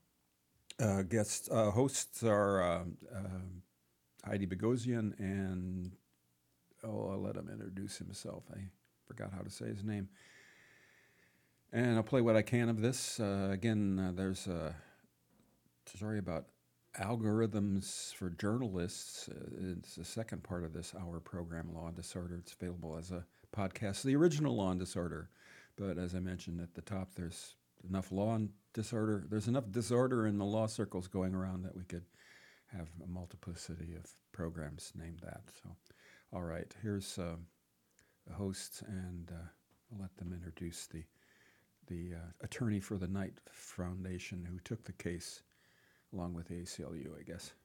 A: Hosts are Heidi Bogosian and, I'll let him introduce himself. I forgot how to say his name. And I'll play what I can of this. There's a story about algorithms for journalists. It's the second part of this hour program, Law and Disorder. It's available as a podcast, the original Law and Disorder. But as I mentioned at the top, there's enough law and disorder. There's enough disorder in the law circles going around that we could have a multiplicity of programs named that. So, all right, here's the hosts, and I'll let them introduce the attorney for the Knight Foundation who took the case along with the ACLU, I guess.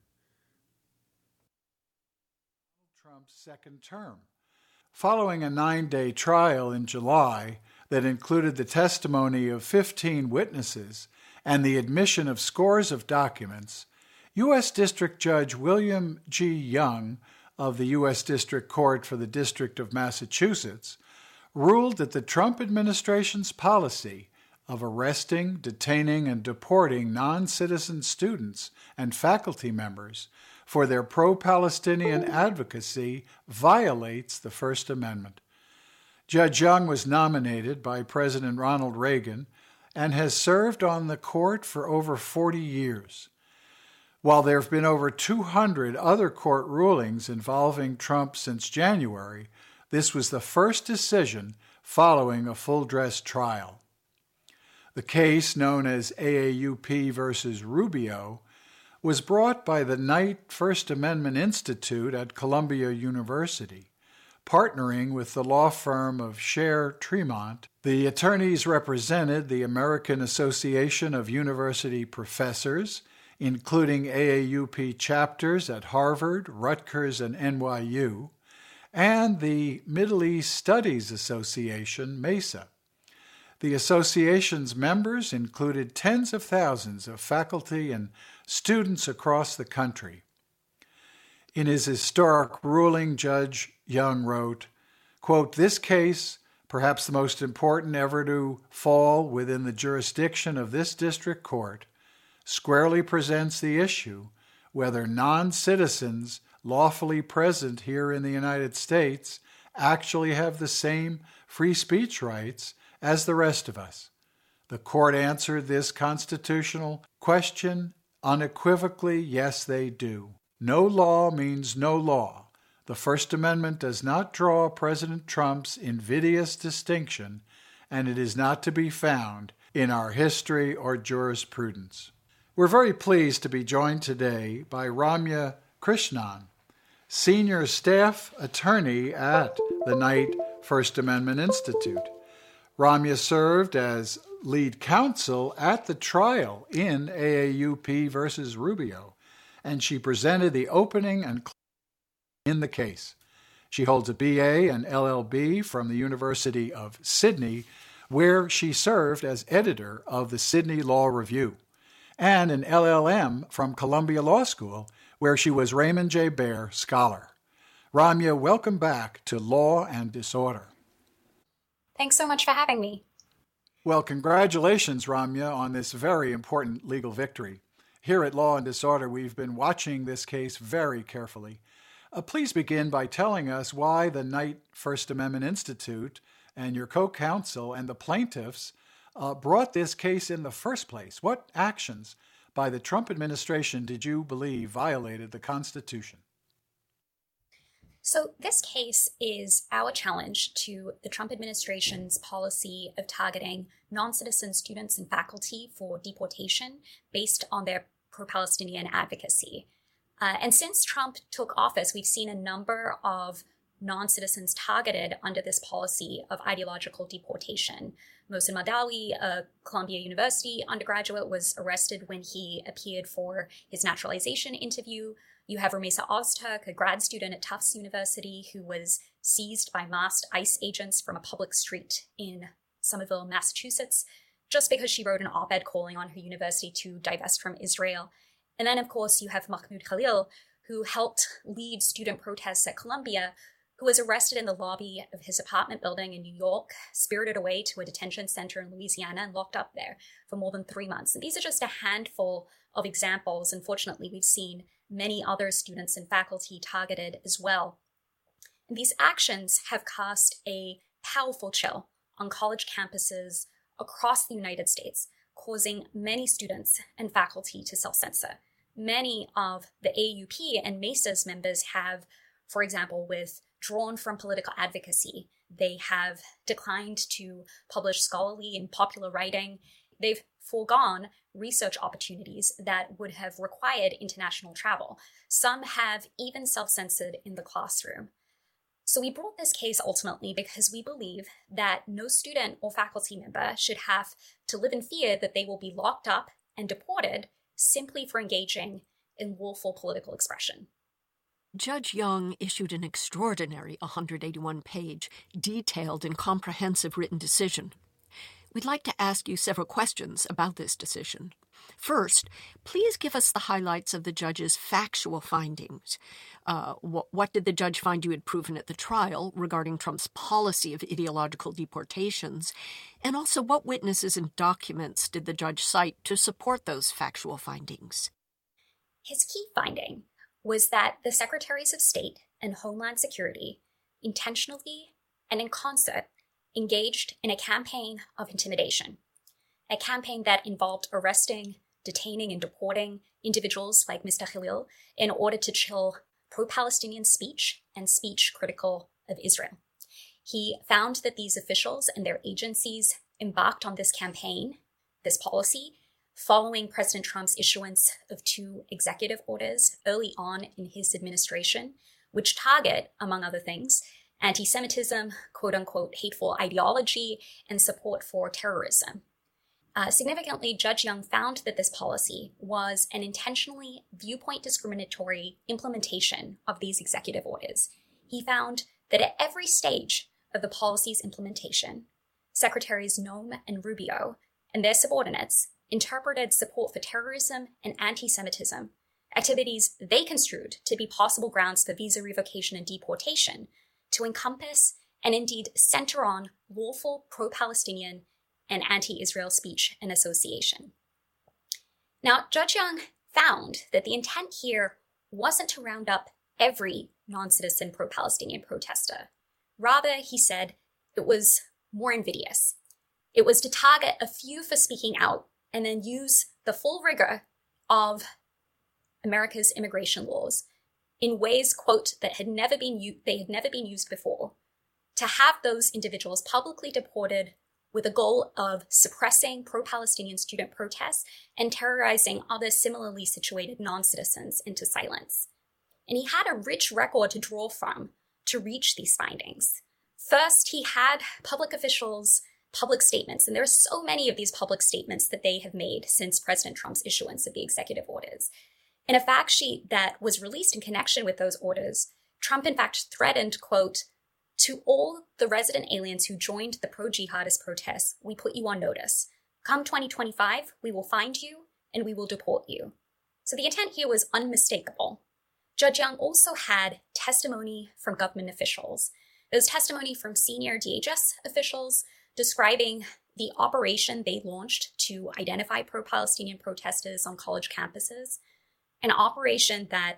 H: Trump's second term. Following a 9-day trial in July that included the testimony of 15 witnesses and the admission of scores of documents, U.S. District Judge William G. Young of the U.S. District Court for the District of Massachusetts ruled that the Trump administration's policy of arresting, detaining, and deporting non-citizen students and faculty members for their pro-Palestinian advocacy violates the First Amendment. Judge Young was nominated by President Ronald Reagan and has served on the court for over 40 years. While there have been over 200 other court rulings involving Trump since January, this was the first decision following a full-dress trial. The case, known as AAUP versus Rubio, was brought by the Knight First Amendment Institute at Columbia University, partnering with the law firm of Cher Tremont. The attorneys represented the American Association of University Professors, including AAUP chapters at Harvard, Rutgers, and NYU, and the Middle East Studies Association, MESA. The association's members included tens of thousands of faculty and students across the country. In his historic ruling, Judge Young wrote, quote, "This case, perhaps the most important ever to fall within the jurisdiction of this district court, squarely presents the issue whether non-citizens lawfully present here in the United States actually have the same free speech rights as the rest of us. The court answered this constitutional question unequivocally, yes, they do. No law means no law. The First Amendment does not draw President Trump's invidious distinction, and it is not to be found in our history or jurisprudence." We're very pleased to be joined today by Ramya Krishnan, Senior Staff Attorney at the Knight First Amendment Institute. Ramya served as lead counsel at the trial in AAUP versus Rubio, and she presented the opening and in the case. She holds a BA and LLB from the University of Sydney, where she served as editor of the Sydney Law Review, and an LLM from Columbia Law School, where she was Raymond J. Baer Scholar. Ramya, welcome back to Law and Disorder.
I: Thanks so much for having me.
H: Well, congratulations, Ramya, on this very important legal victory. Here at Law and Disorder, we've been watching this case very carefully. Please begin by telling us why the Knight First Amendment Institute and your co-counsel and the plaintiffs brought this case in the first place. What actions by the Trump administration did you believe violated the Constitution?
I: So this case is our challenge to the Trump administration's policy of targeting non-citizen students and faculty for deportation based on their pro-Palestinian advocacy. And since Trump took office, we've seen a number of non-citizens targeted under this policy of ideological deportation. Mohsen Madawi, a Columbia University undergraduate, was arrested when he appeared for his naturalization interview. You have Rumeysa Ozturk, a grad student at Tufts University, who was seized by masked ICE agents from a public street in Somerville, Massachusetts, just because she wrote an op-ed calling on her university to divest from Israel. And then, of course, you have Mahmoud Khalil, who helped lead student protests at Columbia, who was arrested in the lobby of his apartment building in New York, spirited away to a detention center in Louisiana, and locked up there for more than 3 months. And these are just a handful of examples. Unfortunately, we've seen many other students and faculty targeted as well. And these actions have cast a powerful chill on college campuses across the United States, causing many students and faculty to self-censor. Many of the AUP and MESA's members have, for example, withdrawn from political advocacy. They have declined to publish scholarly and popular writing. They've foregone research opportunities that would have required international travel. Some have even self-censored in the classroom. So we brought this case ultimately because we believe that no student or faculty member should have to live in fear that they will be locked up and deported simply for engaging in lawful political expression.
J: Judge Young issued an extraordinary 181-page, detailed and comprehensive written decision. We'd like to ask you several questions about this decision. First, please give us the highlights of the judge's factual findings. What did the judge find you had proven at the trial regarding Trump's policy of ideological deportations? And also, what witnesses and documents did the judge cite to support those factual findings?
I: His key finding was that the Secretaries of State and Homeland Security intentionally and in concert engaged in a campaign of intimidation, a campaign that involved arresting, detaining, and deporting individuals like Mr. Khalil in order to chill pro-Palestinian speech and speech critical of Israel. He found that these officials and their agencies embarked on this campaign, this policy, following President Trump's issuance of 2 executive orders early on in his administration, which target, among other things, anti-Semitism, quote-unquote hateful ideology, and support for terrorism. Significantly, Judge Young found that this policy was an intentionally viewpoint discriminatory implementation of these executive orders. He found that at every stage of the policy's implementation, Secretaries Noem and Rubio and their subordinates interpreted support for terrorism and anti-Semitism, activities they construed to be possible grounds for visa revocation and deportation, to encompass and indeed center on lawful pro-Palestinian and anti-Israel speech and association. Now, Judge Young found that the intent here wasn't to round up every non-citizen pro-Palestinian protester. Rather, he said, it was more invidious. It was to target a few for speaking out and then use the full rigor of America's immigration laws in ways, quote, that had never been used before, to have those individuals publicly deported with a goal of suppressing pro-Palestinian student protests and terrorizing other similarly situated non-citizens into silence. And he had a rich record to draw from to reach these findings. First, he had public officials' public statements, and there are so many of these public statements that they have made since President Trump's issuance of the executive orders. In a fact sheet that was released in connection with those orders, Trump in fact threatened, quote, "To all the resident aliens who joined the pro-jihadist protests, we put you on notice. Come 2025, we will find you and we will deport you." So the intent here was unmistakable. Judge Young also had testimony from government officials. There was testimony from senior DHS officials describing the operation they launched to identify pro-Palestinian protesters on college campuses, an operation that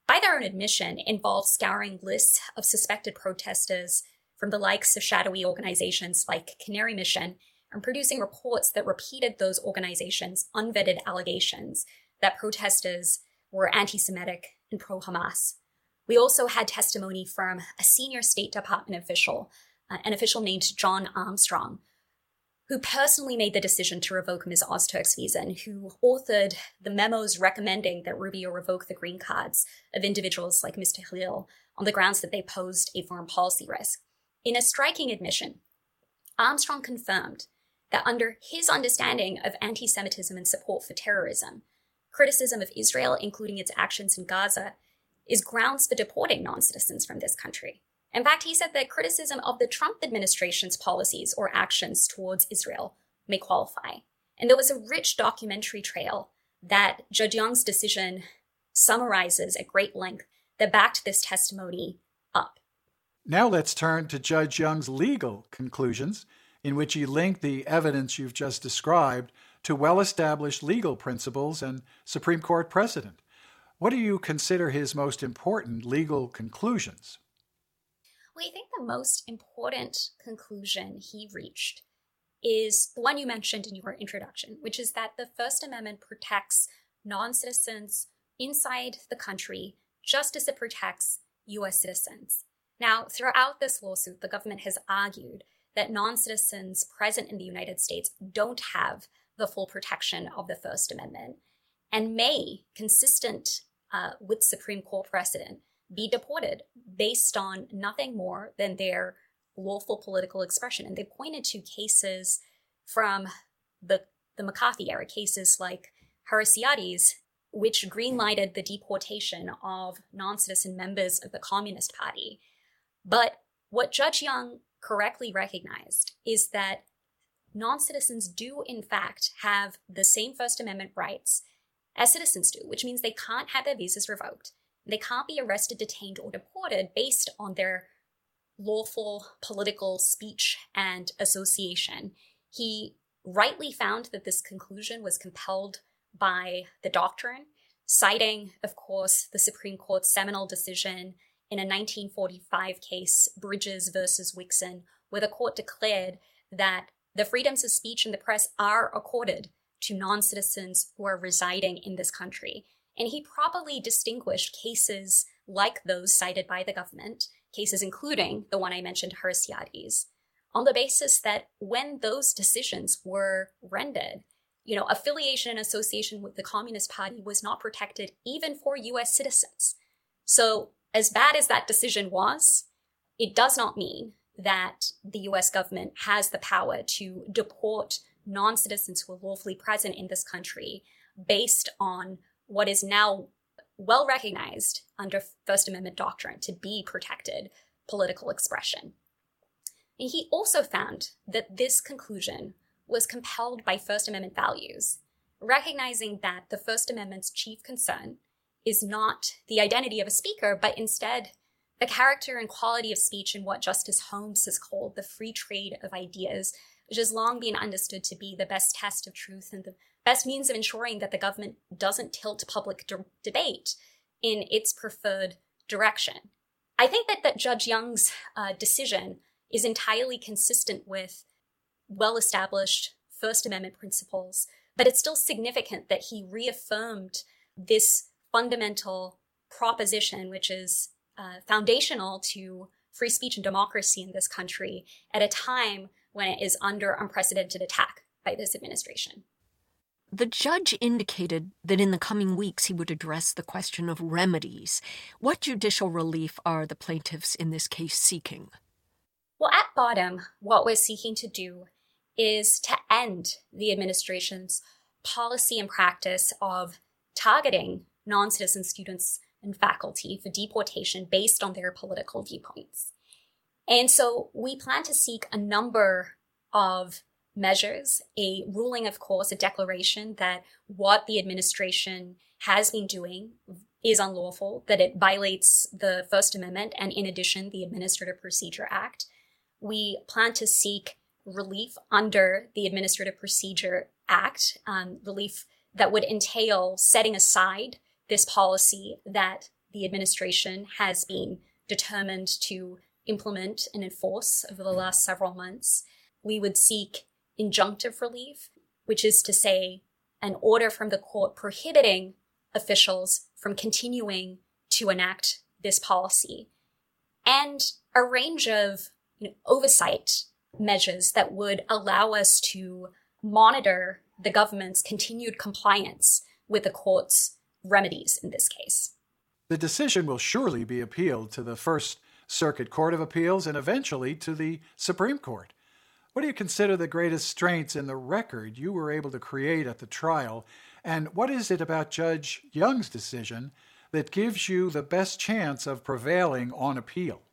I: by their own admission, involved scouring lists of suspected protesters from the likes of shadowy organizations like Canary Mission and producing reports that repeated those organizations' unvetted allegations that protesters were anti-Semitic and pro-Hamas. We also had testimony from a senior State Department official, an official named John Armstrong, who personally made the decision to revoke Ms. Ozturk's visa and who authored the memos recommending that Rubio revoke the green cards of individuals like Mr. Halil on the grounds that they posed a foreign policy risk. In a striking admission, Armstrong confirmed that under his understanding of anti-Semitism and support for terrorism, criticism of Israel, including its actions in Gaza, is grounds for deporting non-citizens from this country. In fact, he said that criticism of the Trump administration's policies or actions towards Israel may qualify. And there was a rich documentary trail that Judge Young's decision summarizes at great length that backed this testimony up.
H: Now let's turn to Judge Young's legal conclusions, in which he linked the evidence you've just described to well-established legal principles and Supreme Court precedent. What do you consider his most important legal conclusions?
I: Well, I think the most important conclusion he reached is the one you mentioned in your introduction, which is that the First Amendment protects non-citizens inside the country just as it protects U.S. citizens. Now, throughout this lawsuit, the government has argued that non-citizens present in the United States don't have the full protection of the First Amendment and may, consistent with Supreme Court precedent, be deported based on nothing more than their lawful political expression. And they pointed to cases from the McCarthy era, cases like Harisiades, which greenlighted the deportation of non-citizen members of the Communist Party. But what Judge Young correctly recognized is that non-citizens do, in fact, have the same First Amendment rights as citizens do, which means they can't have their visas revoked. They can't be arrested, detained, or deported based on their lawful political speech and association. He rightly found that this conclusion was compelled by the doctrine, citing, of course, the Supreme Court's seminal decision in a 1945 case, Bridges versus Wixon, where the court declared that the freedoms of speech and the press are accorded to non-citizens who are residing in this country. And he properly distinguished cases like those cited by the government, cases including the one I mentioned, Harisiades, on the basis that when those decisions were rendered, affiliation and association with the Communist Party was not protected even for U.S. citizens. So as bad as that decision was, it does not mean that the U.S. government has the power to deport non-citizens who are lawfully present in this country based on what is now well recognized under First Amendment doctrine to be protected political expression. And he also found that this conclusion was compelled by First Amendment values, recognizing that the First Amendment's chief concern is not the identity of a speaker, but instead the character and quality of speech in what Justice Holmes has called the free trade of ideas, which has long been understood to be the best test of truth and the best means of ensuring that the government doesn't tilt public debate in its preferred direction. I think that Judge Young's decision is entirely consistent with well-established First Amendment principles, but it's still significant that he reaffirmed this fundamental proposition, which is foundational to free speech and democracy in this country at a time when it is under unprecedented attack by this administration.
J: The judge indicated that in the coming weeks he would address the question of remedies. What judicial relief are the plaintiffs in this case seeking?
I: Well, at bottom, what we're seeking to do is to end the administration's policy and practice of targeting non-citizen students and faculty for deportation based on their political viewpoints. And so we plan to seek a number of measures, a ruling, of course, a declaration that what the administration has been doing is unlawful, that it violates the First Amendment and, in addition, the Administrative Procedure Act. We plan to seek relief under the Administrative Procedure Act, relief that would entail setting aside this policy that the administration has been determined to implement and enforce over the last several months. We would seek injunctive relief, which is to say an order from the court prohibiting officials from continuing to enact this policy, and a range of oversight measures that would allow us to monitor the government's continued compliance with the court's remedies in this case.
H: The decision will surely be appealed to the First Circuit Court of Appeals and eventually to the Supreme Court. What do you consider the greatest strengths in the record you were able to create at the trial, and what is it about Judge Young's decision that gives you the best chance of prevailing on appeal?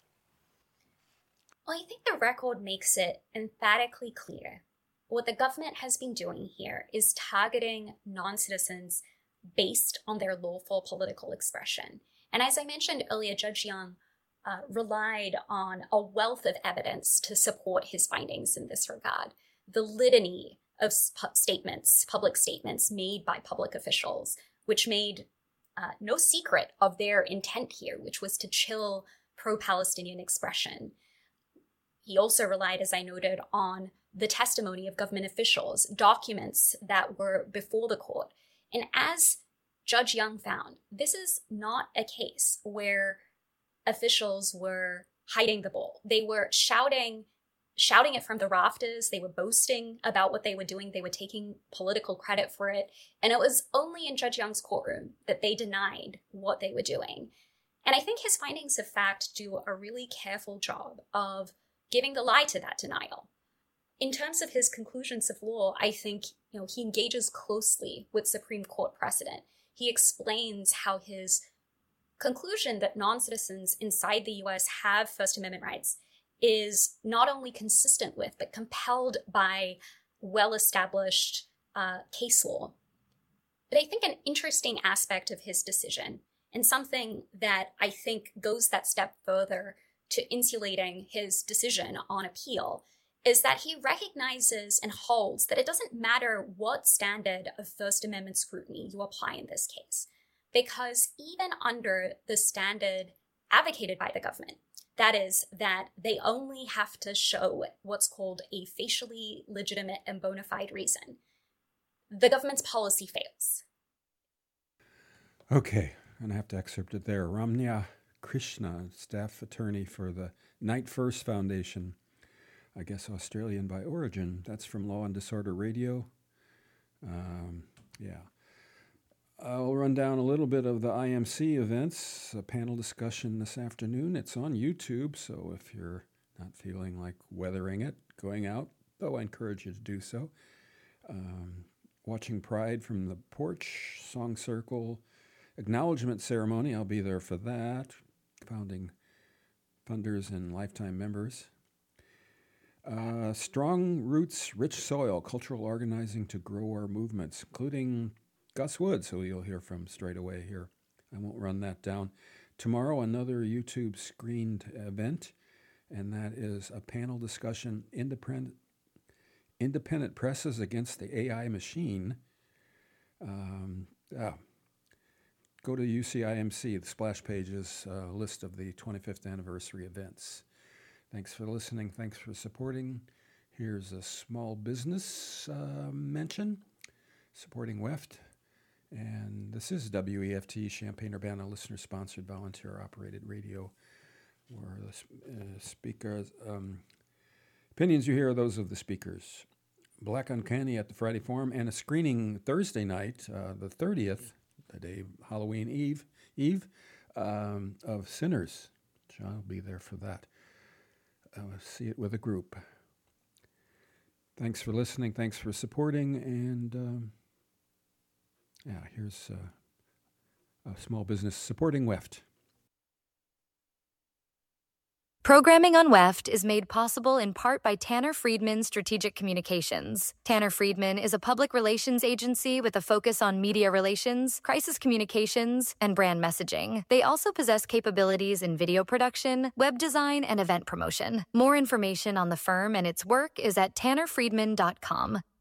I: Well, I think the record makes it emphatically clear. What the government has been doing here is targeting non-citizens based on their lawful political expression. And as I mentioned earlier, Judge Young relied on a wealth of evidence to support his findings in this regard. The litany of public statements made by public officials, which made no secret of their intent here, which was to chill pro-Palestinian expression. He also relied, as I noted, on the testimony of government officials, documents that were before the court. And as Judge Young found, this is not a case where officials were hiding the ball. They were shouting it from the rafters. They were boasting about what they were doing. They were taking political credit for it. And it was only in Judge Young's courtroom that they denied what they were doing. And I think his findings of fact do a really careful job of giving the lie to that denial. In terms of his conclusions of law, I think he engages closely with Supreme Court precedent. He explains how his conclusion that non-citizens inside the U.S. have First Amendment rights is not only consistent with, but compelled by well-established case law. But I think an interesting aspect of his decision, and something that I think goes that step further to insulating his decision on appeal, is that he recognizes and holds that it doesn't matter what standard of First Amendment scrutiny you apply in this case, because even under the standard advocated by the government, that is, that they only have to show what's called a facially legitimate and bona fide reason, the government's policy fails.
A: Okay, I'm going to have to excerpt it there. Ramya Krishna, staff attorney for the Night First Foundation, I guess Australian by origin. That's from Law and Disorder Radio. I'll run down a little bit of the IMC events, a panel discussion this afternoon. It's on YouTube, so if you're not feeling like weathering it, going out, though I encourage you to do so. Watching Pride from the Porch, Song Circle, Acknowledgement Ceremony, I'll be there for that. Founding funders and lifetime members. Strong Roots, Rich Soil, Cultural Organizing to Grow Our Movements, including Gus Woods, who you'll hear from straight away here. I won't run that down. Tomorrow, another YouTube screened event, and that is a panel discussion, Independent Presses Against the AI Machine. Go to UCIMC, the splash pages list of the 25th anniversary events. Thanks for listening. Thanks for supporting. Here's a small business mention, supporting WEFT. And this is WEFT, Champaign-Urbana, listener-sponsored, volunteer-operated radio, where the speakers, opinions you hear are those of the speakers. Black Uncanny at the Friday Forum, and a screening Thursday night, the 30th, the day Halloween Eve, of Sinners. John will be there for that. See it with a group. Thanks for listening. Thanks for supporting. And here's a small business supporting WEFT.
K: Programming on WEFT is made possible in part by Tanner Friedman Strategic Communications. Tanner Friedman is a public relations agency with a focus on media relations, crisis communications, and brand messaging. They also possess capabilities in video production, web design, and event promotion. More information on the firm and its work is at tannerfriedman.com.